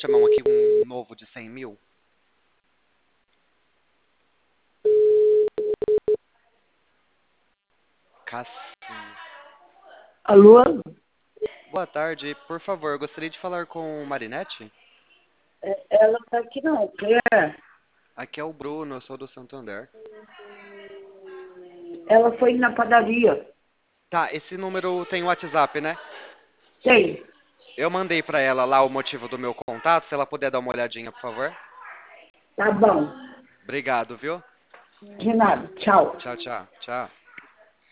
Chamar aqui um novo de 100 mil. Cassinho. Alô? Boa tarde, por favor, gostaria de falar com Marinette? Ela tá aqui não, quer? Aqui é o Bruno, eu sou do Santander. Ela foi na padaria. Tá, esse número tem WhatsApp, né? Tem. Eu mandei pra ela lá o motivo do meu contato, se ela puder dar uma olhadinha, por favor. Tá bom. Obrigado, viu? De nada. Tchau. Tchau, tchau. Tchau.